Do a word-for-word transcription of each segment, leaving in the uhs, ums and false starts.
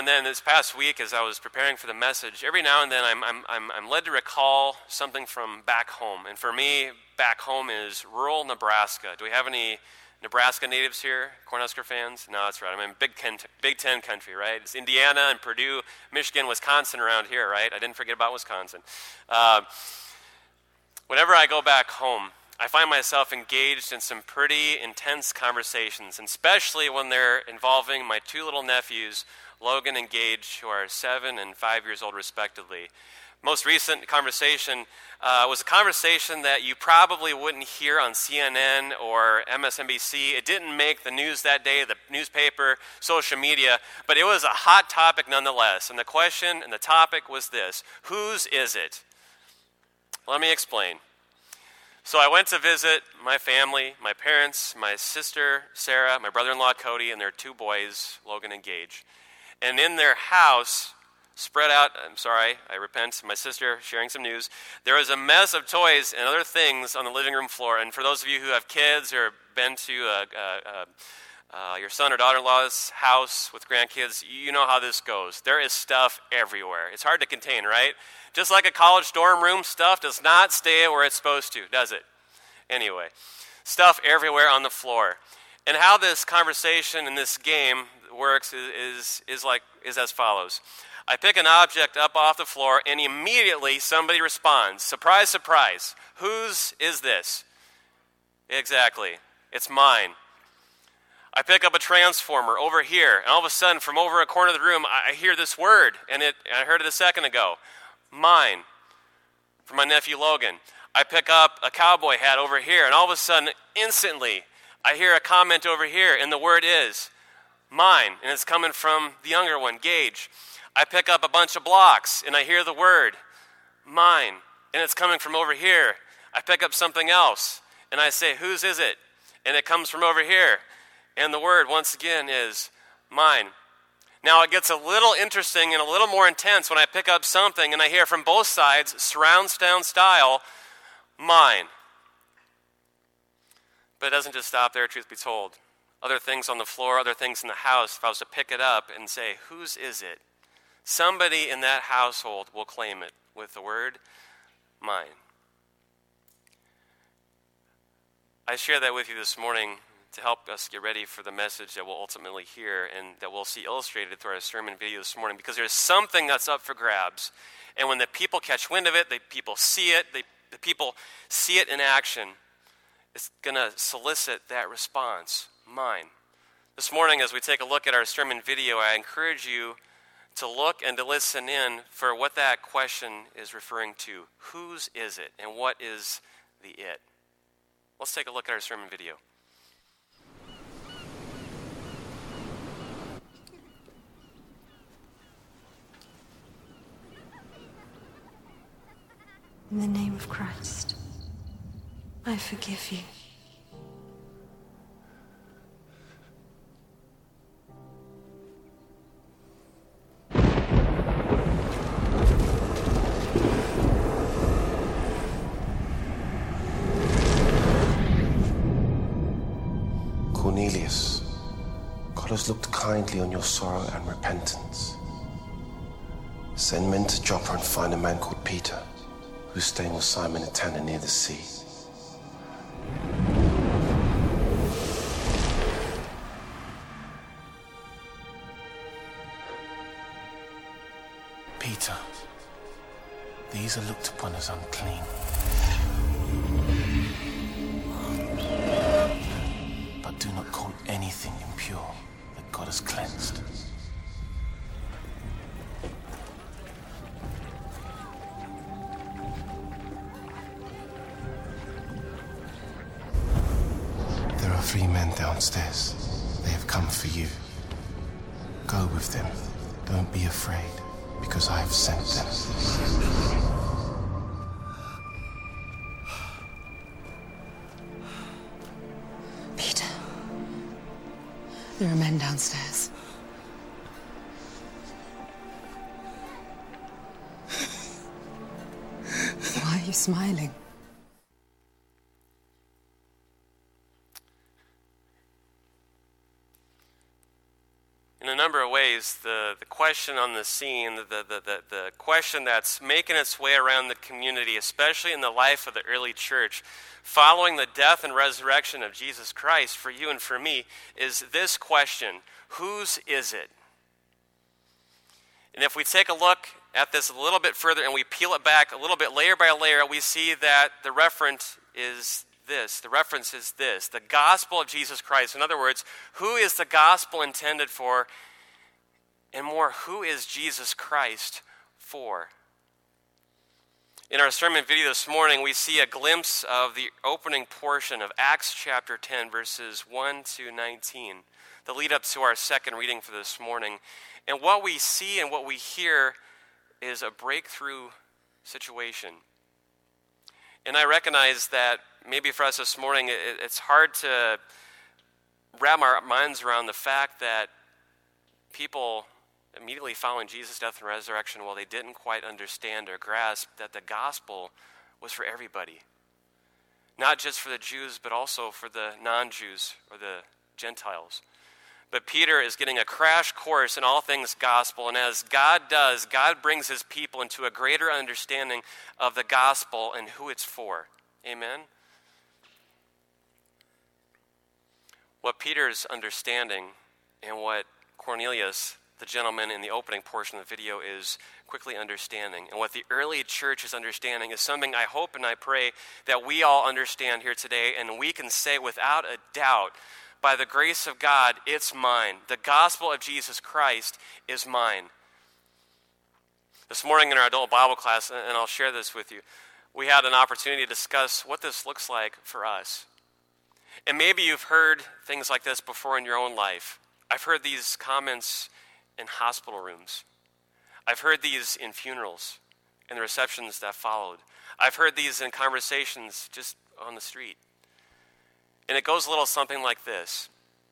And then this past week, as I was preparing for the message, every now and then I'm, I'm, I'm, I'm led to recall something from back home. And for me, back home is rural Nebraska. Do we have any Nebraska natives here, Cornhusker fans? No, that's right. I'm in Big Ten, Big Ten country, right? It's Indiana and Purdue, Michigan, Wisconsin around here, right? I didn't forget about Wisconsin. Uh, whenever I go back home, I find myself engaged in some pretty intense conversations, and especially when they're involving my two little nephews, Logan and Gage, who are seven and five years old respectively. Most recent conversation uh, was a conversation that you probably wouldn't hear on C N N or M S N B C. It didn't make the news that day, the newspaper, social media, but it was a hot topic nonetheless. And the question and the topic was this: whose is it? Let me explain. So I went to visit my family, my parents, my sister, Sarah, my brother-in-law, Cody, and their two boys, Logan and Gage. And in their house, spread out, I'm sorry, I repent, my sister sharing some news, there was a mess of toys and other things on the living room floor. And for those of you who have kids or been to uh, uh, uh, your son or daughter-in-law's house with grandkids, you know how this goes. There is stuff everywhere. It's hard to contain, right? Just like a college dorm room, stuff does not stay where it's supposed to, does it? Anyway, stuff everywhere on the floor. And how this conversation and this game works is, is, is like is as follows. I pick an object up off the floor, and immediately somebody responds. Surprise, surprise. Whose is this? Exactly. It's mine. I pick up a transformer over here, and all of a sudden, from over a corner of the room, I hear this word, and it I heard it a second ago. Mine. From my nephew Logan. I pick up a cowboy hat over here, and all of a sudden, instantly, I hear a comment over here, and the word is mine, and it's coming from the younger one, Gage. I pick up a bunch of blocks, and I hear the word mine, and it's coming from over here. I pick up something else, and I say, whose is it? And it comes from over here, and the word, once again, is mine. Now, it gets a little interesting and a little more intense when I pick up something, and I hear from both sides, surround sound style, mine. But it doesn't just stop there, truth be told. Other things on the floor, other things in the house, if I was to pick it up and say, whose is it? Somebody in that household will claim it with the word, mine. I share that with you this morning to help us get ready for the message that we'll ultimately hear and that we'll see illustrated through our sermon video this morning, because there's something that's up for grabs. And when the people catch wind of it, the people see it, they, the people see it in action, it's going to solicit that response, mine. This morning, as we take a look at our sermon video, I encourage you to look and to listen in for what that question is referring to. Whose is it, and what is the it? Let's take a look at our sermon video. In the name of Christ, I forgive you. Cornelius, God has looked kindly on your sorrow and repentance. Send men to Joppa and find a man called Peter, who's staying with Simon a tanner near the sea. Peter, these are looked upon as unclean. But do not call anything impure that God has cleansed. There are three men downstairs. They have come for you. Go with them. Don't be afraid, because I have sent them. Peter, there are men downstairs. Why are you smiling? In a number of ways, the, the question on the scene, the, the, the, the question that's making its way around the community, especially in the life of the early church, following the death and resurrection of Jesus Christ for you and for me, is this question: whose is it? And if we take a look at this a little bit further and we peel it back a little bit layer by layer, we see that the reference is this. The reference is this: the gospel of Jesus Christ. In other words, who is the gospel intended for? And more, who is Jesus Christ for? In our sermon video this morning, we see a glimpse of the opening portion of Acts chapter ten, verses one to nineteen, the lead up to our second reading for this morning. And what we see and what we hear is a breakthrough situation. And I recognize that maybe for us this morning, it's hard to wrap our minds around the fact that people immediately following Jesus' death and resurrection, well, they didn't quite understand or grasp that the gospel was for everybody. Not just for the Jews, but also for the non-Jews or the Gentiles. But Peter is getting a crash course in all things gospel, and as God does, God brings his people into a greater understanding of the gospel and who it's for. Amen? What Peter's understanding and what Cornelius, the gentleman in the opening portion of the video, is quickly understanding, and what the early church is understanding, is something I hope and I pray that we all understand here today, and we can say without a doubt, by the grace of God, it's mine. The gospel of Jesus Christ is mine. This morning in our adult Bible class, and I'll share this with you, we had an opportunity to discuss what this looks like for us. And maybe you've heard things like this before in your own life. I've heard these comments in hospital rooms. I've heard these in funerals and the receptions that followed. I've heard these in conversations just on the street. And it goes a little something like this: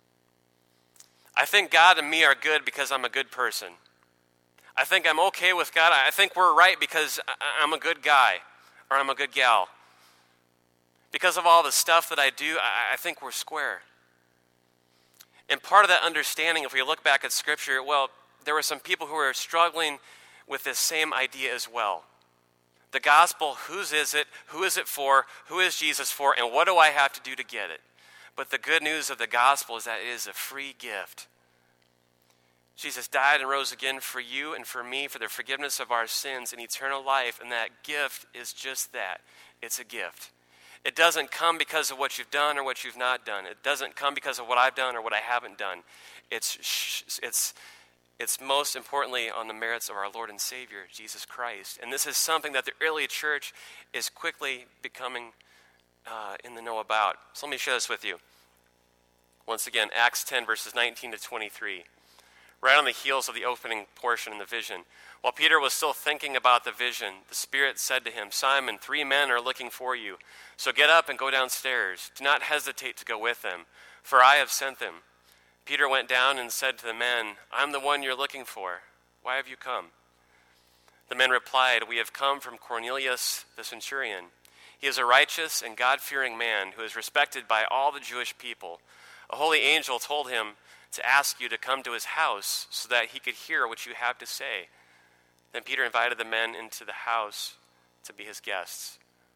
I think God and me are good because I'm a good person. I think I'm okay with God. I think we're right because I'm a good guy or I'm a good gal. Because of all the stuff that I do, I think we're square. And part of that understanding, if we look back at Scripture, well, there were some people who were struggling with this same idea as well. The gospel, whose is it? Who is it for? Who is Jesus for? And what do I have to do to get it? But the good news of the gospel is that it is a free gift. Jesus died and rose again for you and for me for the forgiveness of our sins and eternal life, and that gift is just that. It's a gift. It doesn't come because of what you've done or what you've not done. It doesn't come because of what I've done or what I haven't done. It's it's it's most importantly on the merits of our Lord and Savior, Jesus Christ. And this is something that the early church is quickly becoming uh, in the know about. So let me share this with you. Once again, Acts ten, verses nineteen to twenty-three. Right on the heels of the opening portion in the vision. While Peter was still thinking about the vision, the Spirit said to him, Simon, three men are looking for you. So get up and go downstairs. Do not hesitate to go with them, for I have sent them. Peter went down and said to the men, I'm the one you're looking for. Why have you come? The men replied, We have come from Cornelius the centurion. He is a righteous and God-fearing man who is respected by all the Jewish people. A holy angel told him to ask you to come to his house so that he could hear what you have to say. Then Peter invited the men into the house to be his guests.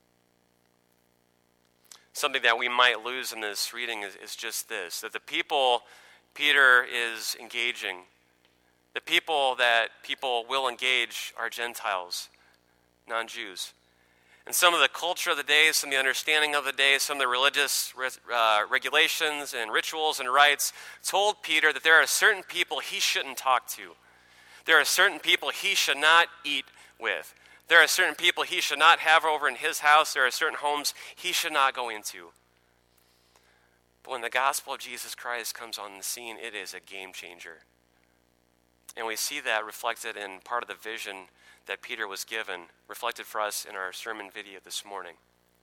Something that we might lose in this reading is, is just this, that the people Peter is engaging, the people that people will engage are Gentiles, non-Jews. And some of the culture of the day, some of the understanding of the day, some of the religious uh, regulations and rituals and rites told Peter that there are certain people he shouldn't talk to. There are certain people he should not eat with. There are certain people he should not have over in his house. There are certain homes he should not go into. But when the gospel of Jesus Christ comes on the scene, it is a game changer. And we see that reflected in part of the vision that Peter was given, reflected for us in our sermon video this morning.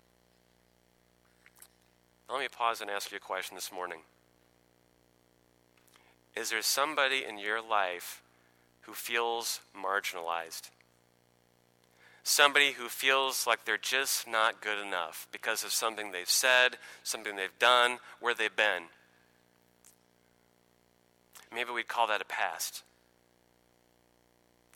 Now let me pause and ask you a question this morning. Is there somebody in your life who feels marginalized? Somebody who feels like they're just not good enough because of something they've said, something they've done, where they've been. Maybe we'd call that a past.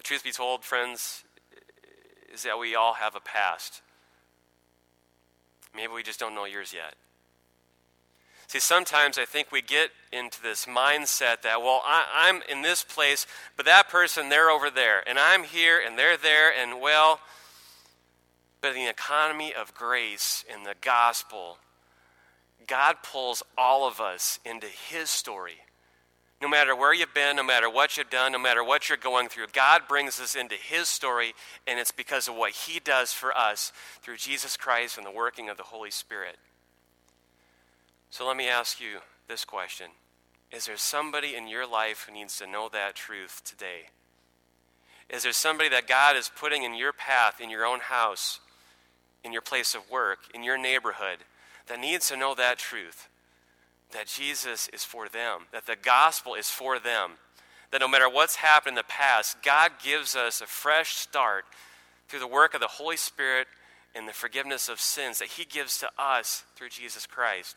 truth be told, friends, is that we all have a past. Maybe we just don't know yours yet. See, sometimes I think we get into this mindset that, well, I, I'm in this place, but that person, they're over there, and I'm here, and they're there, and well, but in the economy of grace, in the gospel, God pulls all of us into his story. No matter where you've been, no matter what you've done, no matter what you're going through, God brings us into his story, and it's because of what he does for us through Jesus Christ and the working of the Holy Spirit. So let me ask you this question. Is there somebody in your life who needs to know that truth today? Is there somebody that God is putting in your path, in your own house, in your place of work, in your neighborhood, that needs to know that truth? That Jesus is for them, that the gospel is for them, that no matter what's happened in the past, God gives us a fresh start through the work of the Holy Spirit and the forgiveness of sins that he gives to us through Jesus Christ.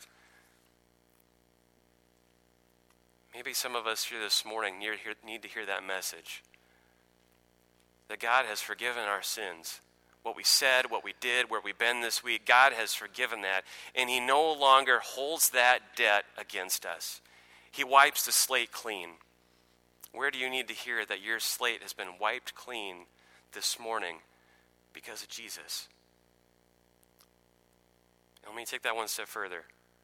Maybe some of us here this morning need to hear that message, that God has forgiven our sins. What we said, what we did, where we've been this week, God has forgiven that, and he no longer holds that debt against us. He wipes the slate clean. Where do you need to hear that your slate has been wiped clean this morning because of Jesus? And let me take that one step further.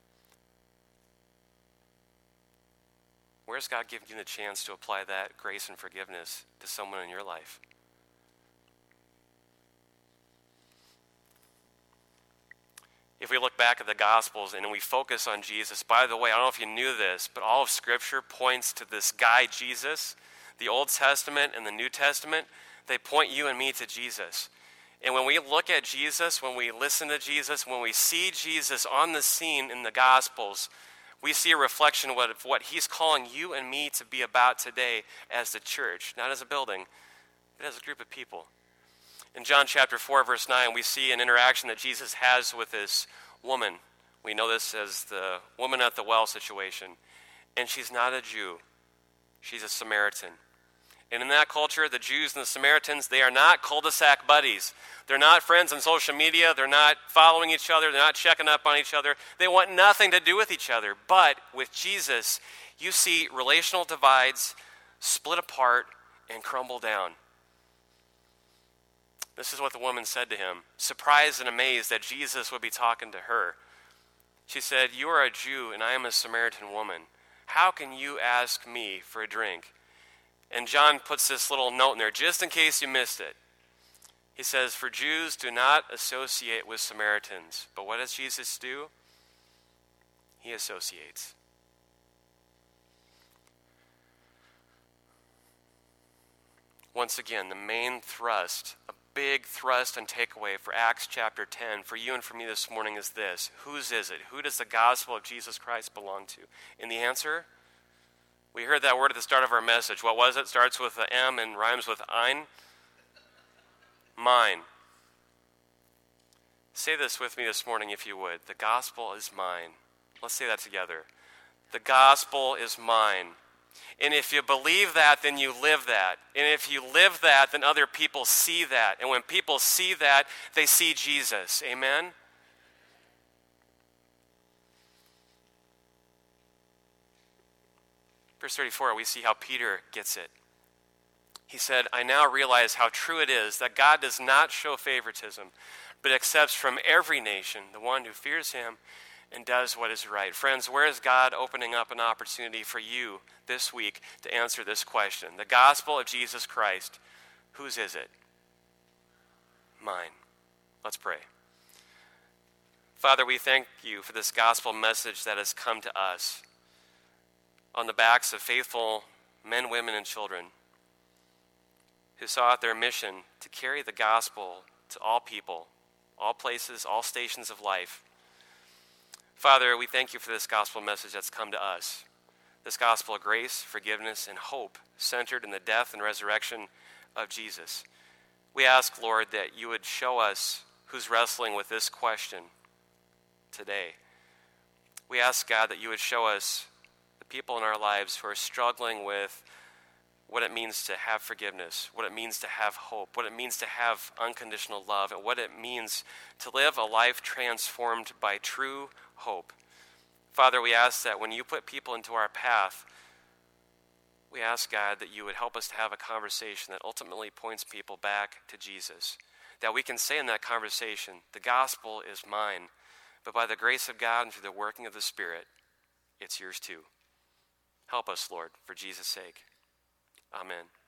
Where's God giving you the chance to apply that grace and forgiveness to someone in your life? If we look back at the Gospels and we focus on Jesus, by the way, I don't know if you knew this, but all of Scripture points to this guy, Jesus. The Old Testament and the New Testament, they point you and me to Jesus. And when we look at Jesus, when we listen to Jesus, when we see Jesus on the scene in the Gospels, we see a reflection of what, of what he's calling you and me to be about today as the church, not as a building, but as a group of people. In John chapter four, verse nine, we see an interaction that Jesus has with this woman. We know this as the woman at the well situation. And she's not a Jew. She's a Samaritan. And in that culture, the Jews and the Samaritans, they are not cul-de-sac buddies. They're not friends on social media. They're not following each other. They're not checking up on each other. They want nothing to do with each other. But with Jesus, you see relational divides split apart and crumble down. This is what the woman said to him, surprised and amazed that Jesus would be talking to her. She said, "You are a Jew and I am a Samaritan woman. How can you ask me for a drink?" And John puts this little note in there, just in case you missed it. He says, "For Jews do not associate with Samaritans." But what does Jesus do? He associates. Once again, the main thrust, a big thrust and takeaway for Acts chapter ten, for you and for me this morning is this. Whose is it? Who does the gospel of Jesus Christ belong to? And the answer? We heard that word at the start of our message. What was it? Starts with an M and rhymes with ein. Mine. Say this with me this morning if you would. The gospel is mine. Let's say that together. The gospel is mine. And if you believe that, then you live that. And if you live that, then other people see that. And when people see that, they see Jesus. Amen? Verse thirty-four, we see how Peter gets it. He said, "I now realize how true it is that God does not show favoritism, but accepts from every nation the one who fears him and does what is right." Friends, where is God opening up an opportunity for you this week to answer this question? The gospel of Jesus Christ, whose is it? Mine. Let's pray. Father, we thank you for this gospel message that has come to us on the backs of faithful men, women, and children who saw it their mission to carry the gospel to all people, all places, all stations of life. Father, we thank you for this gospel message that's come to us. This gospel of grace, forgiveness, and hope centered in the death and resurrection of Jesus. We ask, Lord, that you would show us who's wrestling with this question today. We ask, God, that you would show us the people in our lives who are struggling with what it means to have forgiveness, what it means to have hope, what it means to have unconditional love, and what it means to live a life transformed by true hope. Father, we ask that when you put people into our path, we ask, God, that you would help us to have a conversation that ultimately points people back to Jesus. That we can say in that conversation, the gospel is mine, but by the grace of God and through the working of the Spirit, it's yours too. Help us, Lord, for Jesus' sake. Amen.